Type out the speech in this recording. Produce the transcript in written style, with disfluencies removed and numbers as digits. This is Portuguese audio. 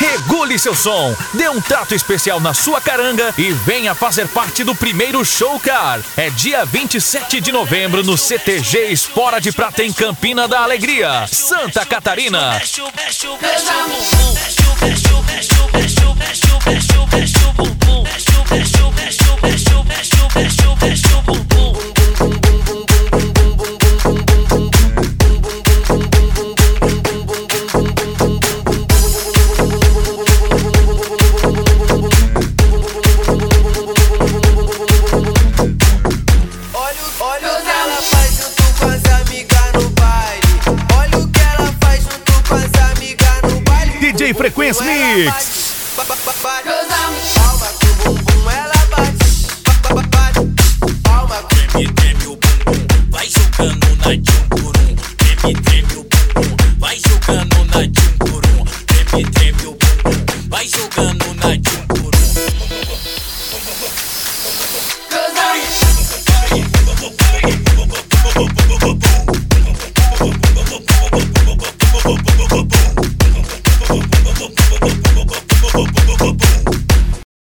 Regule seu som, dê um trato especial na sua caranga e venha fazer parte do primeiro Show Car. É dia 27 de novembro no CTG Espora de Prata em Campina da Alegria, Santa Catarina. DJ Frequência Mix. Palma com o bumbum, ela bate. Palma, treme o bumbum, vai jogando na de um por um. Treme o bumbum, vai jogando na de um por um. Treme o bumbum, vai jogando na de um.